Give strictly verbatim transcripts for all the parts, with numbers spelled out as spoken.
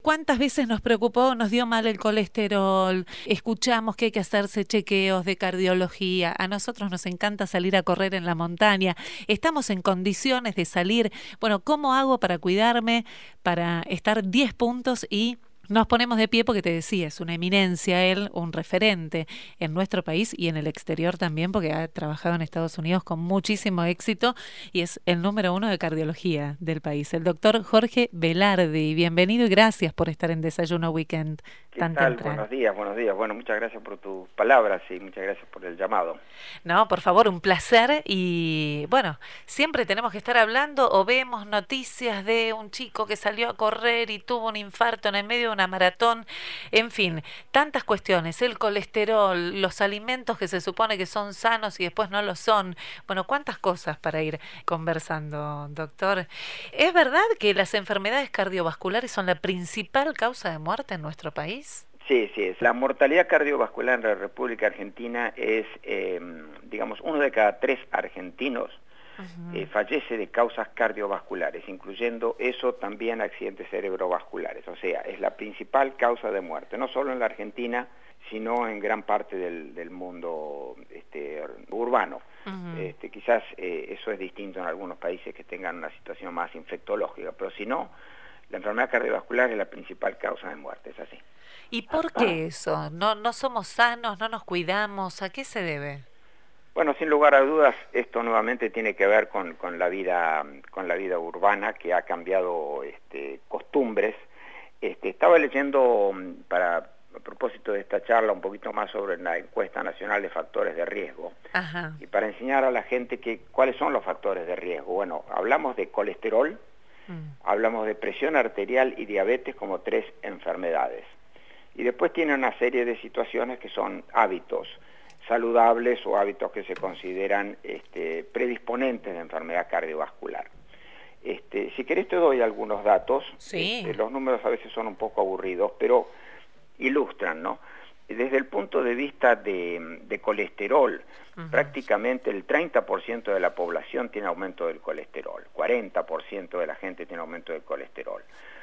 ¿Cuántas veces nos preocupó, nos dio mal el colesterol? Escuchamos que hay que hacerse chequeos de cardiología. A nosotros nos encanta salir a correr en la montaña. Estamos en condiciones de salir. Bueno, ¿cómo hago para cuidarme, para estar diez puntos y nos ponemos de pie? Porque te decía, es una eminencia él, un referente en nuestro país y en el exterior también, porque ha trabajado en Estados Unidos con muchísimo éxito y es el número uno de cardiología del país, el doctor Jorge Velardi. Bienvenido y gracias por estar en Desayuno Weekend ¿Qué tan tal? temprano. Buenos días, buenos días. Bueno, muchas gracias por tus palabras y muchas gracias por el llamado. No, por favor, un placer. Y bueno, siempre tenemos que estar hablando o vemos noticias de un chico que salió a correr y tuvo un infarto en el medio de una maratón. En fin, tantas cuestiones, el colesterol, los alimentos que se supone que son sanos y después no lo son. Bueno, cuántas cosas para ir conversando, doctor. ¿Es verdad que las enfermedades cardiovasculares son la principal causa de muerte en nuestro país? Sí, sí, es. La mortalidad cardiovascular en la República Argentina es, eh, digamos, uno de cada tres argentinos uh-huh. eh, fallece de causas cardiovasculares, incluyendo eso también accidentes cerebrovasculares. O sea, es la principal causa de muerte, no solo en la Argentina, sino en gran parte del, del mundo este, urbano. Uh-huh. Este, quizás eh, eso es distinto en algunos países que tengan una situación más infectológica, pero si no, la enfermedad cardiovascular es la principal causa de muerte, es así. ¿Y por qué eso? ¿No, no somos sanos, no nos cuidamos? ¿A qué se debe? Bueno, sin lugar a dudas, esto nuevamente tiene que ver con, con la vida, con la vida urbana, que ha cambiado este, costumbres. Este, estaba leyendo, para, a propósito de esta charla, un poquito más sobre la encuesta nacional de factores de riesgo. Ajá. Y para enseñar a la gente que, cuáles son los factores de riesgo. Bueno, hablamos de colesterol, mm. hablamos de presión arterial y diabetes como tres enfermedades. Y después tiene una serie de situaciones que son hábitos saludables o hábitos que se consideran este, predisponentes de enfermedad cardiovascular. Este, si querés te doy algunos datos. Sí. Este, los números a veces son un poco aburridos, pero ilustran, ¿no? Desde el punto de vista de, de colesterol, uh-huh. prácticamente el treinta por ciento de la población tiene aumento del colesterol, cuarenta por ciento de la gente tiene aumento del colesterol.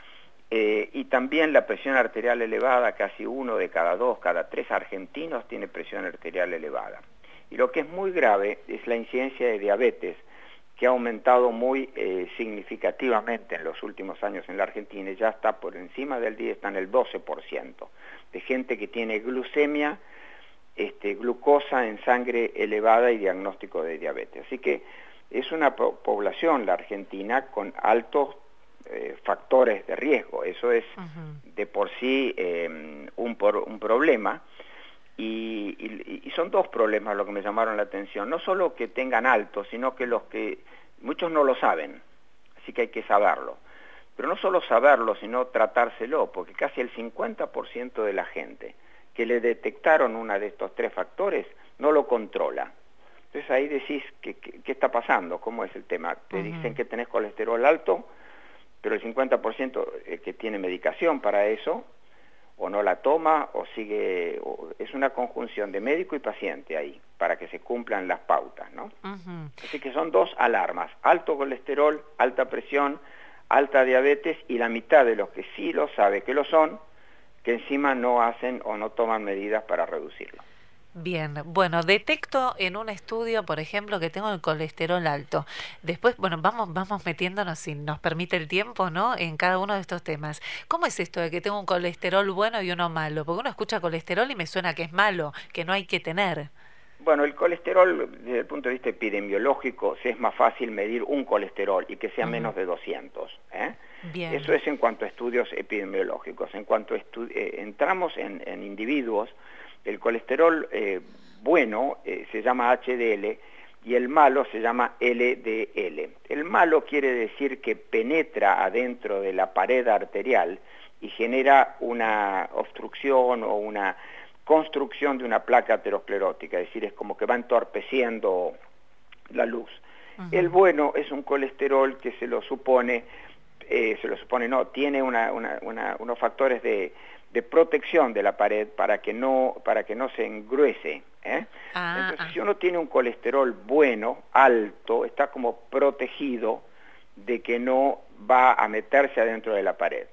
Eh, y también la presión arterial elevada, casi uno de cada dos, cada tres argentinos tiene presión arterial elevada. Y lo que es muy grave es la incidencia de diabetes, que ha aumentado muy eh, significativamente en los últimos años en la Argentina, y ya está por encima del diez, está en el doce por ciento, de gente que tiene glucemia, este, glucosa en sangre elevada y diagnóstico de diabetes. Así que es una po- población, la Argentina, con altos Eh, factores de riesgo. Eso es uh-huh. de por sí eh, un, por, un problema y, y, y son dos problemas los que me llamaron la atención, no solo que tengan alto, sino que los que muchos no lo saben, así que hay que saberlo, pero no solo saberlo, sino tratárselo, porque casi el cincuenta por ciento de la gente que le detectaron uno de estos tres factores no lo controla. Entonces ahí decís, ¿qué, qué, qué está pasando? ¿Cómo es el tema? Te uh-huh. dicen que tenés colesterol alto, pero el cincuenta por ciento que tiene medicación para eso, o no la toma, o sigue, o es una conjunción de médico y paciente ahí, para que se cumplan las pautas, ¿no? Uh-huh. Así que son dos alarmas, alto colesterol, alta presión, alta diabetes, y la mitad de los que sí lo sabe que lo son, que encima no hacen o no toman medidas para reducirlo. Bien, bueno, detecto en un estudio, por ejemplo, que tengo el colesterol alto. Después, bueno, vamos vamos metiéndonos, si nos permite el tiempo, ¿no?, en cada uno de estos temas. ¿Cómo es esto de que tengo un colesterol bueno y uno malo? Porque uno escucha colesterol y me suena que es malo, que no hay que tener. Bueno, el colesterol, desde el punto de vista epidemiológico, sí es más fácil medir un colesterol y que sea uh-huh. menos de doscientos. ¿eh? Bien. Eso es en cuanto a estudios epidemiológicos. En cuanto a estu- eh, entramos en, en individuos, el colesterol eh, bueno eh, se llama H D L y el malo se llama L D L. El malo quiere decir que penetra adentro de la pared arterial y genera una obstrucción o una construcción de una placa aterosclerótica, es decir, es como que va entorpeciendo la luz. Uh-huh. El bueno es un colesterol que se lo supone, eh, se lo supone no, tiene una, una, una, unos factores de de protección de la pared para que no, para que no se engruese. ¿eh? Ah, Entonces, ah. si uno tiene un colesterol bueno, alto, está como protegido de que no va a meterse adentro de la pared. Y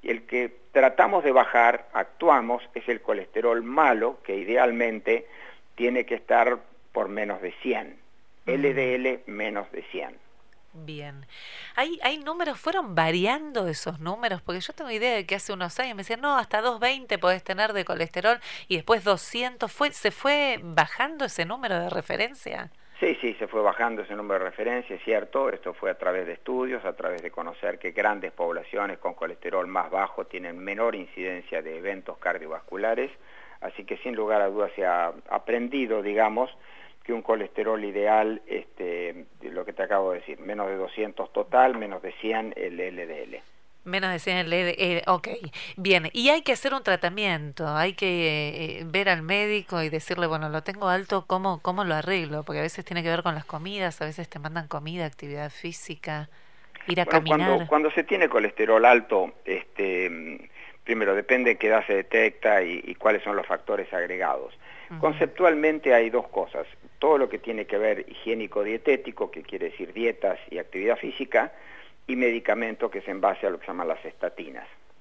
Y el que tratamos de bajar, actuamos, es el colesterol malo, que idealmente tiene que estar por menos de cien. Uh-huh. L D L menos de cien. Bien. ¿Hay, hay números, fueron variando esos números? Porque yo tengo idea de que hace unos años me decían, no, hasta doscientos veinte podés tener de colesterol y después doscientos. ¿Fue, ¿Se fue bajando ese número de referencia? Sí, sí, se fue bajando ese número de referencia, es cierto. Esto fue a través de estudios, a través de conocer que grandes poblaciones con colesterol más bajo tienen menor incidencia de eventos cardiovasculares. Así que sin lugar a dudas se ha aprendido, digamos, que un colesterol ideal, este, lo que te acabo de decir, menos de doscientos total, menos de cien el L D L. Menos de cien el L D L, eh, ok, bien. Y hay que hacer un tratamiento, hay que eh, ver al médico y decirle, bueno, lo tengo alto, ¿cómo, ¿cómo lo arreglo? Porque a veces tiene que ver con las comidas, a veces te mandan comida, actividad física, ir a bueno, caminar. Cuando, cuando se tiene colesterol alto, este, primero depende de qué edad se detecta y, y cuáles son los factores agregados. Uh-huh. Conceptualmente hay dos cosas, todo lo que tiene que ver higiénico-dietético, que quiere decir dietas y actividad física, y medicamento que es en base a lo que se llaman las estatinas.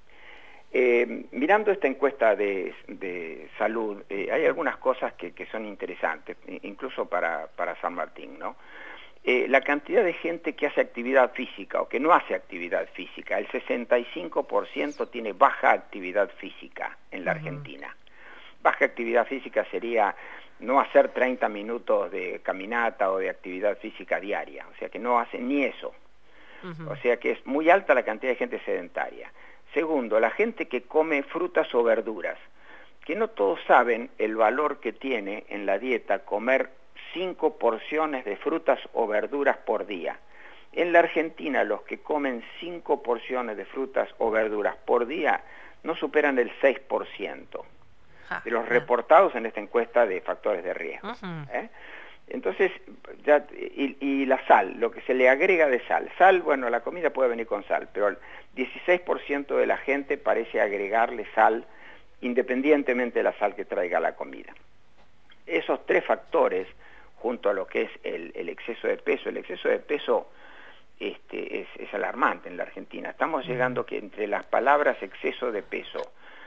Eh, mirando esta encuesta de, de salud, eh, hay algunas cosas que, que son interesantes, incluso para, para San Martín, ¿no? Eh, la cantidad de gente que hace actividad física o que no hace actividad física, el sesenta y cinco por ciento tiene baja actividad física en la uh-huh. Argentina. Baja actividad física sería no hacer treinta minutos de caminata o de actividad física diaria, o sea que no hace ni eso. Uh-huh. O sea que es muy alta la cantidad de gente sedentaria. Segundo, la gente que come frutas o verduras, que no todos saben el valor que tiene en la dieta comer cinco porciones de frutas o verduras por día. En la Argentina, los que comen cinco porciones de frutas o verduras por día no superan el seis por ciento de los reportados en esta encuesta de factores de riesgo. Uh-huh. ¿eh? Entonces, ya, y, y la sal, lo que se le agrega de sal. Sal, bueno, la comida puede venir con sal, pero el dieciséis por ciento de la gente parece agregarle sal independientemente de la sal que traiga la comida. Esos tres factores, junto a lo que es el, el exceso de peso, el exceso de peso este, es, es alarmante en la Argentina. Estamos llegando que entre las palabras exceso de peso,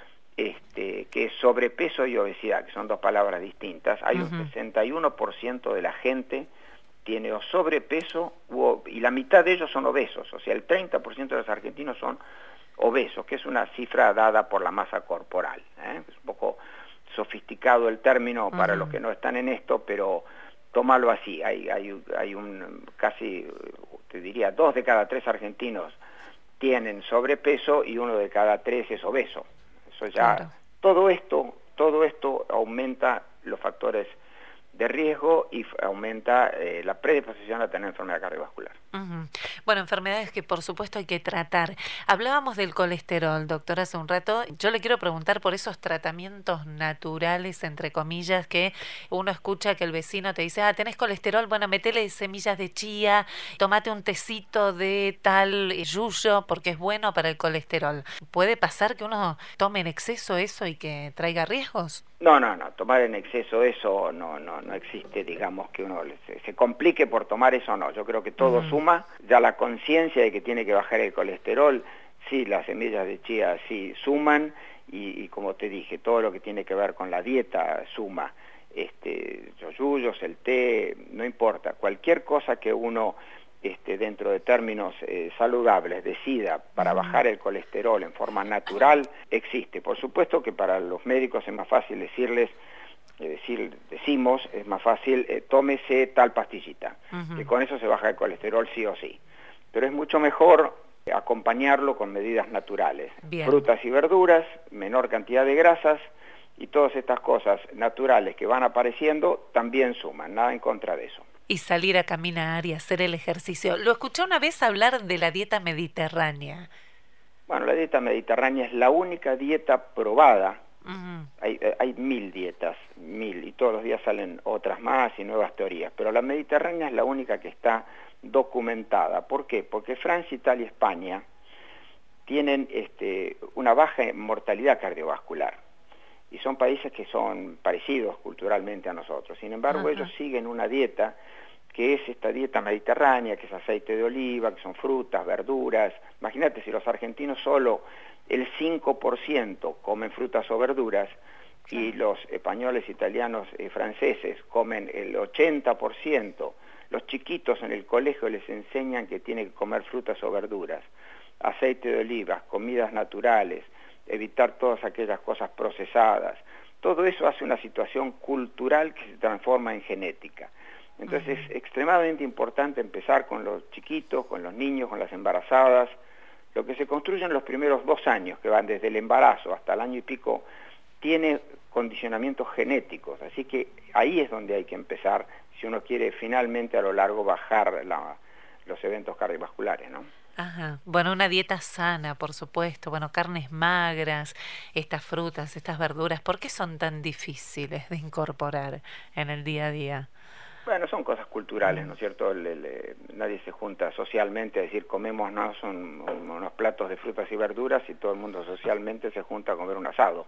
Este, que es sobrepeso y obesidad, que son dos palabras distintas, hay uh-huh. un sesenta y uno por ciento de la gente tiene o sobrepeso u, y la mitad de ellos son obesos, o sea, el treinta por ciento de los argentinos son obesos, que es una cifra dada por la masa corporal. ¿eh? Es un poco sofisticado el término uh-huh. para los que no están en esto, pero tómalo así, hay, hay, hay un casi, te diría, dos de cada tres argentinos tienen sobrepeso y uno de cada tres es obeso. Eso ya, claro. todo esto, todo esto aumenta los factores de riesgo y aumenta eh, la predisposición a tener enfermedad cardiovascular. Uh-huh. Bueno, enfermedades que por supuesto hay que tratar. Hablábamos del colesterol, doctor, hace un rato. Yo le quiero preguntar por esos tratamientos naturales, entre comillas, que uno escucha que el vecino te dice, ah, tenés colesterol, bueno, metele semillas de chía, tomate un tecito de tal yuyo, porque es bueno para el colesterol. ¿Puede pasar que uno tome en exceso eso y que traiga riesgos? No, no, no, tomar en exceso eso no, no, no existe, digamos, que uno se, se complique por tomar eso, no. Yo creo que todo uh-huh. suma, ya la conciencia de que tiene que bajar el colesterol, sí, las semillas de chía sí suman, y, y como te dije, todo lo que tiene que ver con la dieta suma, este, los yuyos, el té, no importa, cualquier cosa que uno este, dentro de términos eh, saludables decida para bajar el colesterol en forma natural, existe. Por supuesto que para los médicos es más fácil decirles, eh, decir, decimos, es más fácil, eh, tómese tal pastillita, uh-huh. que con eso se baja el colesterol sí o sí. Pero es mucho mejor acompañarlo con medidas naturales. Bien. Frutas y verduras, menor cantidad de grasas, y todas estas cosas naturales que van apareciendo también suman, nada en contra de eso. Y salir a caminar y hacer el ejercicio. Lo escuché una vez hablar de la dieta mediterránea. Bueno, la dieta mediterránea es la única dieta probada. Uh-huh. Hay, hay mil dietas, mil, y todos los días salen otras más y nuevas teorías, pero la mediterránea es la única que está documentada. ¿Por qué? Porque Francia, Italia y España tienen este, una baja mortalidad cardiovascular. Y son países que son parecidos culturalmente a nosotros. Sin embargo, uh-huh. ellos siguen una dieta que es esta dieta mediterránea, que es aceite de oliva, que son frutas, verduras. Imagínate, si los argentinos solo el cinco por ciento comen frutas o verduras, y los españoles, italianos y franceses comen el ochenta por ciento. Los chiquitos en el colegio les enseñan que tienen que comer frutas o verduras, aceite de oliva, comidas naturales, evitar todas aquellas cosas procesadas. Todo eso hace una situación cultural que se transforma en genética. Entonces uh-huh. es extremadamente importante empezar con los chiquitos, con los niños, con las embarazadas. Lo que se construye en los primeros dos años, que van desde el embarazo hasta el año y pico, tiene condicionamientos genéticos, así que ahí es donde hay que empezar si uno quiere finalmente a lo largo bajar la, los eventos cardiovasculares, ¿no? Ajá. Bueno, una dieta sana, por supuesto, bueno, carnes magras, estas frutas, estas verduras, ¿por qué son tan difíciles de incorporar en el día a día? Bueno, son cosas culturales, ¿no es cierto? El, el, el, nadie se junta socialmente a decir comemos no son unos platos de frutas y verduras y todo el mundo socialmente se junta a comer un asado.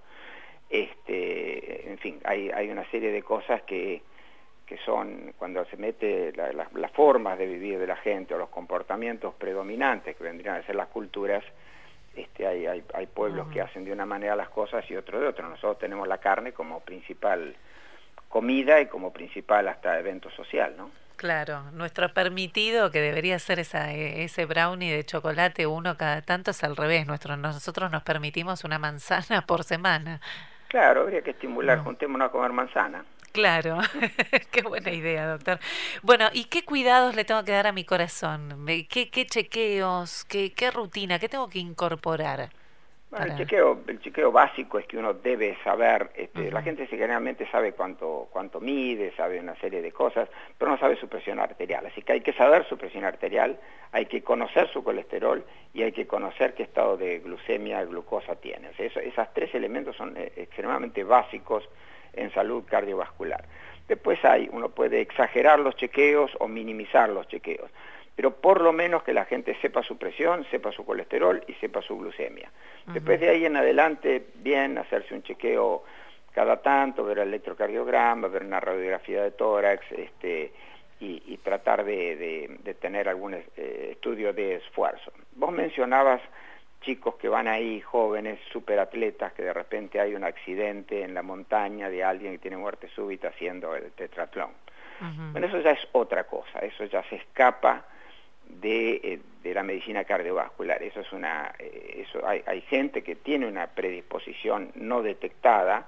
Este, en fin, hay, hay una serie de cosas que, que son, cuando se mete la, la, las formas de vivir de la gente o los comportamientos predominantes que vendrían a ser las culturas, este, hay, hay, hay pueblos uh-huh. que hacen de una manera las cosas y otros de otra. Nosotros tenemos la carne como principal comida y como principal hasta evento social, ¿no? Claro, nuestro permitido, que debería ser esa, ese brownie de chocolate uno cada tanto, es al revés. Nuestro, nosotros nos permitimos una manzana por semana. Claro, habría que estimular, no. juntémonos a comer manzana. Claro, qué buena idea, doctor. Bueno, ¿y qué cuidados le tengo que dar a mi corazón? ¿Qué, qué chequeos, qué, qué rutina, qué tengo que incorporar? Bueno, para... el chequeo, el chequeo básico es que uno debe saber, este, uh-huh. la gente generalmente sabe cuánto, cuánto mide, sabe una serie de cosas, pero no sabe su presión arterial. Así que hay que saber su presión arterial, hay que conocer su colesterol y hay que conocer qué estado de glucemia, glucosa tiene. O sea, eso, esos tres elementos son eh, extremadamente básicos en salud cardiovascular. Después hay, uno puede exagerar los chequeos o minimizar los chequeos, pero por lo menos que la gente sepa su presión, sepa su colesterol y sepa su glucemia. Uh-huh. Después de ahí en adelante, bien, hacerse un chequeo cada tanto, ver el electrocardiograma, ver una radiografía de tórax, este, y, y tratar de, de, de tener algún eh, estudio de esfuerzo. Vos mencionabas chicos que van ahí, jóvenes, superatletas, que de repente hay un accidente en la montaña de alguien que tiene muerte súbita haciendo el tetratlón. Uh-huh. Bueno, eso ya es otra cosa, eso ya se escapa de, eh, de la medicina cardiovascular. Eso es una, eh, eso hay, hay gente que tiene una predisposición no detectada,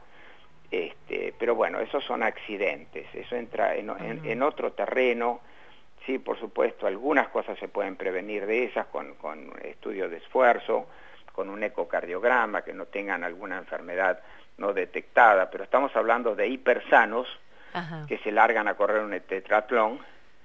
este, pero bueno, esos son accidentes, eso entra en, en, en otro terreno. Sí, por supuesto, algunas cosas se pueden prevenir de esas con, con estudios de esfuerzo, con un ecocardiograma, que no tengan alguna enfermedad no detectada, pero estamos hablando de hipersanos Ajá. que se largan a correr un tetratlón,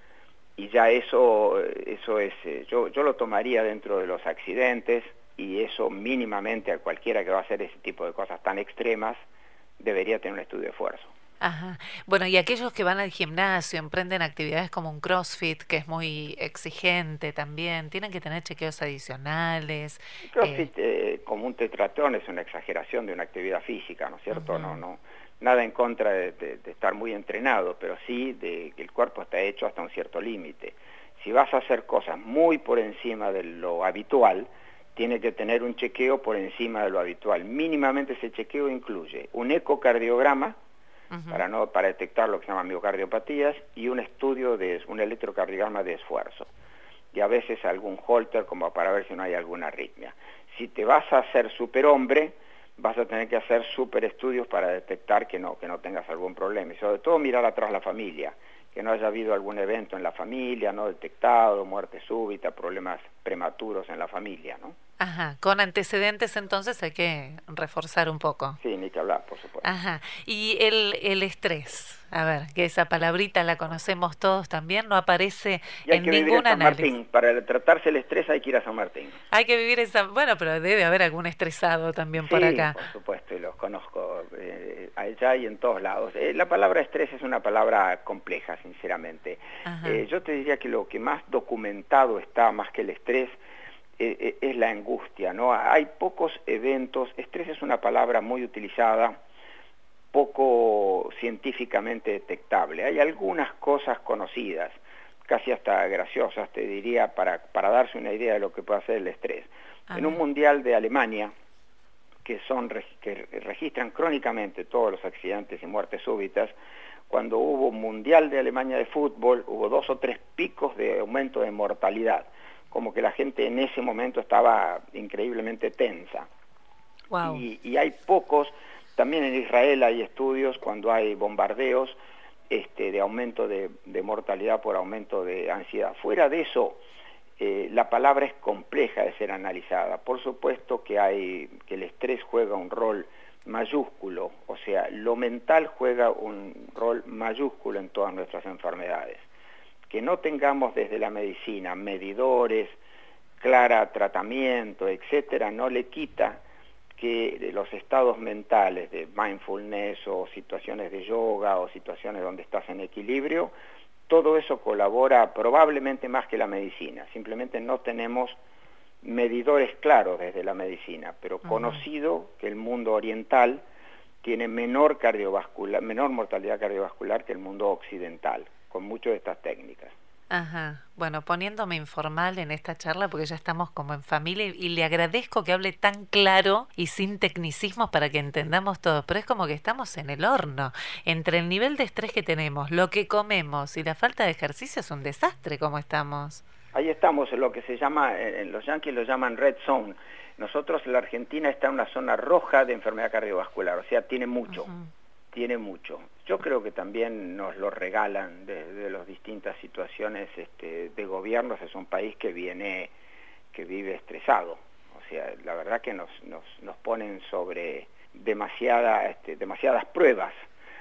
y ya eso, eso es, yo, yo lo tomaría dentro de los accidentes, y eso mínimamente a cualquiera que va a hacer ese tipo de cosas tan extremas, debería tener un estudio de esfuerzo. Ajá. Bueno, y aquellos que van al gimnasio, emprenden actividades como un CrossFit, que es muy exigente también, ¿tienen que tener chequeos adicionales? El CrossFit eh... Eh, como un tetratlón es una exageración de una actividad física, ¿no es cierto? Uh-huh. No, no, nada en contra de, de, de estar muy entrenado, pero sí de que el cuerpo está hecho hasta un cierto límite. Si vas a hacer cosas muy por encima de lo habitual, tiene que tener un chequeo por encima de lo habitual. Mínimamente ese chequeo incluye un ecocardiograma, Uh-huh. para no para detectar lo que se llama miocardiopatías, y un estudio de un electrocardiograma de esfuerzo, y a veces algún holter como para ver si no hay alguna arritmia. Si te vas a hacer superhombre, vas a tener que hacer super estudios para detectar que no que no tengas algún problema, y sobre todo mirar atrás la familia, que no haya habido algún evento en la familia no detectado, muerte súbita, problemas prematuros en la familia, ¿no? Ajá, con antecedentes entonces hay que reforzar un poco. Sí, ni que hablar, por supuesto. Ajá, y el, el estrés, a ver, que esa palabrita la conocemos todos también, no aparece y hay en que ningún vivir en San análisis. Martín. Para tratarse el estrés hay que ir a San Martín. Hay que vivir esa, bueno, pero debe haber algún estresado también sí, por acá. Por supuesto, y los conozco eh, allá y en todos lados. Eh, la palabra estrés es una palabra compleja, sinceramente. Eh, yo te diría que lo que más documentado está, más que el estrés, eh, es la angustia, ¿no? Hay pocos eventos, estrés es una palabra muy utilizada, poco científicamente detectable. Hay algunas cosas conocidas, casi hasta graciosas, te diría, para, para darse una idea de lo que puede hacer el estrés. Ajá. En un mundial de Alemania, que son que registran crónicamente todos los accidentes y muertes súbitas. Cuando hubo un Mundial de Alemania de fútbol, hubo dos o tres picos de aumento de mortalidad, como que la gente en ese momento estaba increíblemente tensa. Wow. Y, y hay pocos, también en Israel hay estudios cuando hay bombardeos este, de aumento de, de mortalidad por aumento de ansiedad. Fuera de eso, eh, la palabra es compleja de ser analizada. Por supuesto que, hay, que el estrés juega un rol mayúsculo, o sea, lo mental juega un rol mayúsculo en todas nuestras enfermedades. Que no tengamos desde la medicina medidores, clara tratamiento, etcétera, no le quita que los estados mentales de mindfulness o situaciones de yoga o situaciones donde estás en equilibrio, todo eso colabora probablemente más que la medicina. Simplemente no tenemos medidores claros desde la medicina, pero uh-huh. conocido que el mundo oriental tiene menor cardiovascular, menor mortalidad cardiovascular que el mundo occidental, con muchas de estas técnicas. Ajá. Bueno, poniéndome informal en esta charla porque ya estamos como en familia y, y le agradezco que hable tan claro y sin tecnicismos para que entendamos todo, pero es como que estamos en el horno. Entre el nivel de estrés que tenemos, lo que comemos y la falta de ejercicio es un desastre como estamos. Ahí estamos en lo que se llama, en los yanquis lo llaman red zone. Nosotros, la Argentina está en una zona roja de enfermedad cardiovascular, o sea, tiene mucho. Uh-huh. Tiene mucho. Yo creo que también nos lo regalan de, de las distintas situaciones este, de gobiernos. Es un país que viene, que vive estresado. O sea, la verdad que nos, nos, nos ponen sobre demasiada, este, demasiadas pruebas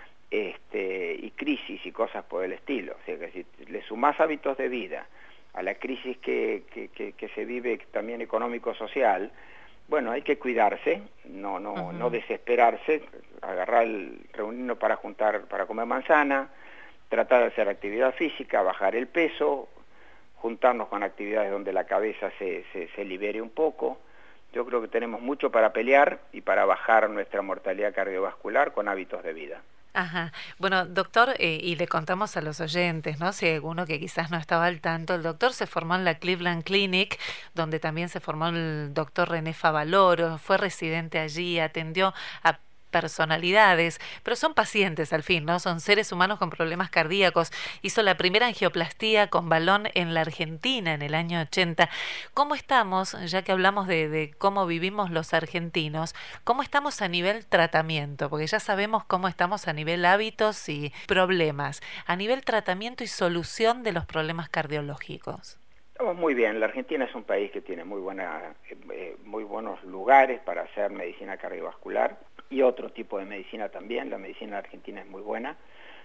este, y crisis y cosas por el estilo. O sea, que si le sumás hábitos de vida a la crisis que, que, que, que se vive también económico-social, bueno, hay que cuidarse, no no uh-huh. no desesperarse, agarrar el reunirnos para juntar, para comer manzana, tratar de hacer actividad física, bajar el peso, juntarnos con actividades donde la cabeza se, se, se libere un poco. Yo creo que tenemos mucho para pelear y para bajar nuestra mortalidad cardiovascular con hábitos de vida. Ajá. Bueno, doctor, eh, y le contamos a los oyentes, ¿no? Si hay alguno que quizás no estaba al tanto, el doctor se formó en la Cleveland Clinic, donde también se formó el doctor René Favaloro, fue residente allí, atendió a personalidades, pero son pacientes al fin, ¿no? Son seres humanos con problemas cardíacos. Hizo la primera angioplastía con balón en la Argentina en el año ochenta. ¿Cómo estamos, ya que hablamos de, de cómo vivimos los argentinos, cómo estamos a nivel tratamiento? Porque ya sabemos cómo estamos a nivel hábitos y problemas, a nivel tratamiento y solución de los problemas cardiológicos. Estamos muy bien. La Argentina es un país que tiene muy buena, eh, muy buenos lugares para hacer medicina cardiovascular y otro tipo de medicina también. La medicina argentina es muy buena.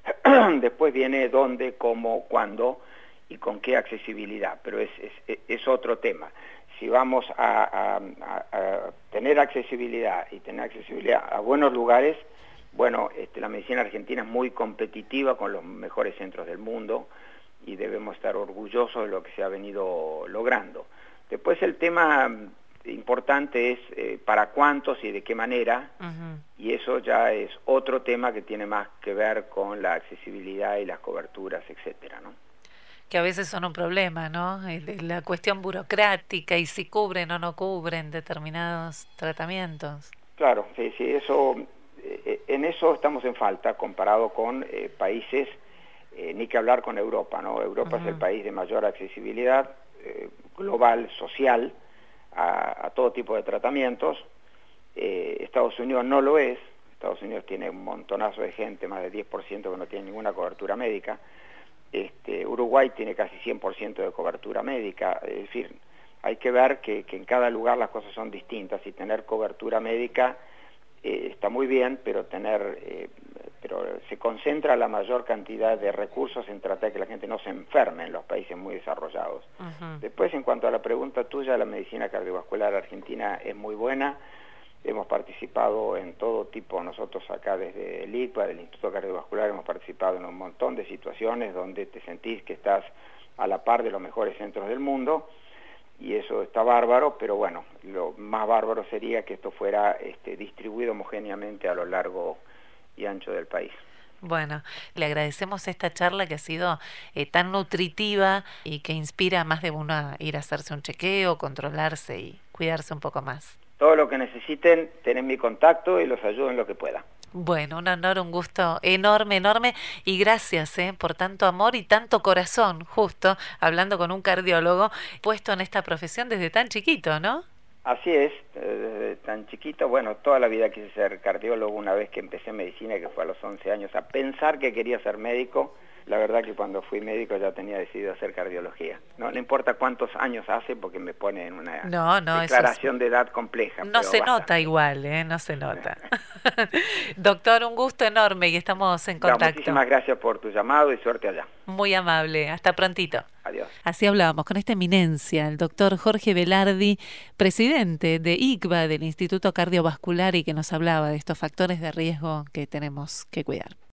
Después viene dónde, cómo, cuándo y con qué accesibilidad, pero es, es, es otro tema. Si vamos a, a, a, a tener accesibilidad y tener accesibilidad a buenos lugares, bueno, este, la medicina argentina es muy competitiva con los mejores centros del mundo y debemos estar orgullosos de lo que se ha venido logrando. Después el tema importante es eh, para cuántos y de qué manera, uh-huh. y eso ya es otro tema que tiene más que ver con la accesibilidad y las coberturas, etcétera, ¿no? Que a veces son un problema, ¿no? La cuestión burocrática y si cubren o no cubren determinados tratamientos. Claro, sí, sí, eso, eh, en eso estamos en falta comparado con eh, países, eh, ni que hablar con Europa, ¿no? Europa uh-huh. es el país de mayor accesibilidad eh, global, social, A, a todo tipo de tratamientos. eh, Estados Unidos no lo es. Estados Unidos tiene un montonazo de gente, más del diez por ciento que no tiene ninguna cobertura médica. este, Uruguay tiene casi cien por ciento de cobertura médica. Es decir, hay que ver que, que en cada lugar las cosas son distintas y tener cobertura médica eh, está muy bien, pero tener eh, pero se concentra la mayor cantidad de recursos en tratar de que la gente no se enferme en los países muy desarrollados. Uh-huh. Después, en cuanto a la pregunta tuya, la medicina cardiovascular argentina es muy buena. Hemos participado en todo tipo, nosotros acá desde el I C P A, del Instituto Cardiovascular, hemos participado en un montón de situaciones donde te sentís que estás a la par de los mejores centros del mundo, y eso está bárbaro, pero bueno, lo más bárbaro sería que esto fuera este, distribuido homogéneamente a lo largo y ancho del país. Bueno, le agradecemos esta charla que ha sido eh, tan nutritiva y que inspira a más de uno a ir a hacerse un chequeo, controlarse y cuidarse un poco más. todo lo que necesiten, tenés mi contacto y los ayudo en lo que pueda. Bueno, un honor, un gusto enorme, enorme, y gracias eh, por tanto amor y tanto corazón, justo hablando con un cardiólogo puesto en esta profesión desde tan chiquito, ¿no? Así es, desde tan chiquito, bueno, toda la vida quise ser cardiólogo. Una vez que empecé medicina, que fue a los once años, a pensar que quería ser médico, la verdad que cuando fui médico ya tenía decidido hacer cardiología. No, no importa cuántos años hace, porque me pone en una no, no, declaración es... de edad compleja. No se bastante. Nota igual, ¿eh? No se nota. Doctor, un gusto enorme y estamos en contacto. No, muchísimas gracias por tu llamado y suerte allá. Muy amable, hasta prontito. Adiós. Así hablábamos con esta eminencia, el doctor Jorge Velardi, presidente de I C V A, del Instituto Cardiovascular, y que nos hablaba de estos factores de riesgo que tenemos que cuidar.